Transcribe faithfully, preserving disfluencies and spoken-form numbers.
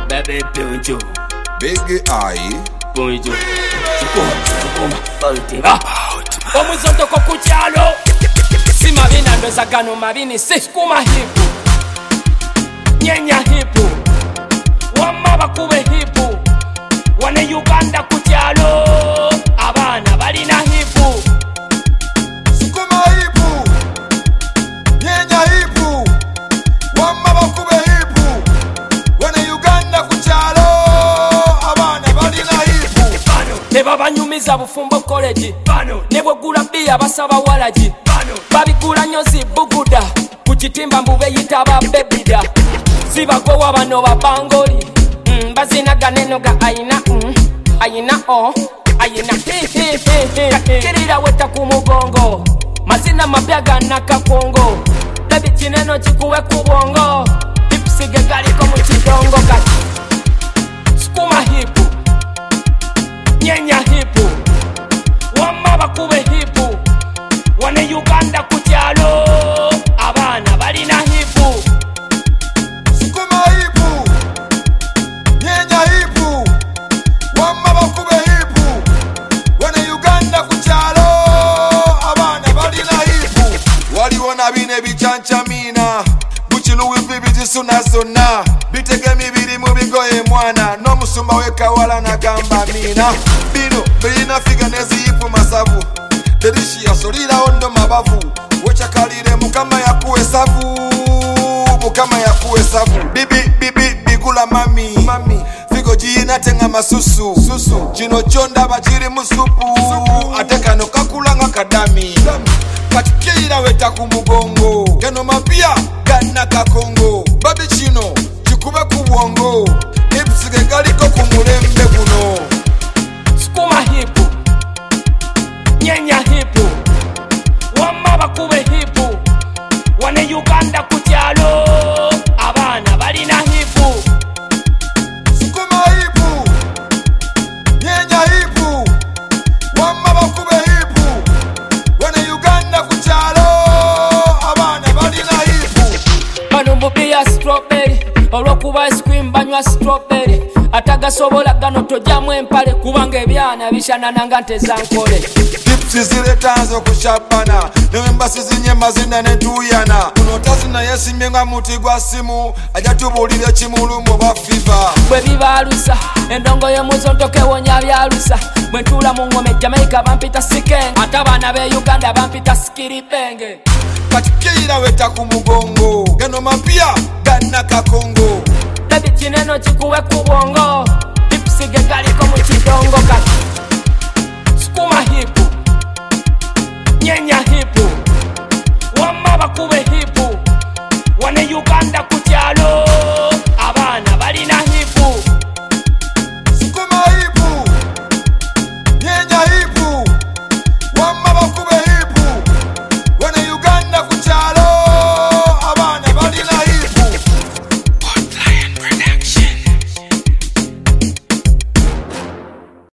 Baby Punjo Big Eye Punjo Chukuma Chukuma Baltima Omuzoto ko kuchalo Si mabina ndoza gano mabini si Chukuma hipu Nyenya hipu Wama bakube hipu Wane Uganda kuchalo Abana balina hipu Chukuma hipu Nyenya hipu Wama bakube hipu Wane Uganda kuchalo Abana balina hipu Neba banyumiza bufumbo college Bano Nebo gula bia basaba walaji Bano Babigula nyozi buguda Kuchitimba mbube yitaba bebida Ziba gowa bano babangoli mm, Bazina ganeno ga aina mm, Aina o Aina he he he he Kirira weta kumugongo Mazina mabyaga nakakongo Baby chineno chikuwe kubongo Ipsige galiko muchidongo kati Chukuma hipu Nyenya hipu Wama bakube hipu Wane Uganda kuchalo Abana balina hipu Chukuma hipu Nyenya hipu Wama bakube hipu Wane Uganda kuchalo Abana balina hipu Waliwona bine bichanchamina Buchiluwi bibi jisuna suna Bitege mibiri mubigoye mwana No musumba weka wala na gamba mina Bino bilina figa nezi ipu masavu Terishi ya solila ondo mabavu Wecha kalire mukama ya kuwe savu Mukama ya kuwe savu Bibi bibi bigula mami Mami Figo jina tenga masusu Susu Chino chonda bachiri musupu Supu Ateka no kakula nga kadami Katikira weta kumugongo Geno mapia Gana kakongo Babi chino Chikube kubongo Ipsige galiko kumulembe kuno Chukuma hipu Nyenya hipu Wama bakube hipu Wane Uganda kuchalo Abana balina hipu Chukuma hipu Nyenya hipu Wama bakube hipu Wane Uganda kuchalo Abana balina hipu Bano mbubiya strawberry Olwokuba ice cream banywa strawberry Atagasobola gano tojamu empale Kubanga ebyana bishanananga ntezankole Dipsi zile tanzo kushapana Nemembasi zinye mazinda netuyana Unotazina yesi mienga muti gwa simu Ajatubulile chimulumu wa fiva Bwe bibalusa Endongo ye muzontoke wonya byalusa Bwentula mungome Jamaica bampita sikeng Atabana be Uganda bampita skiripenge Katikira weta kumugongo Geno mapia gana kakongo Baby chineno chikuwe kubongo Ipsige galiko muchidongo kati Chukuma hipu Nyenya hipu Wama bakube hipu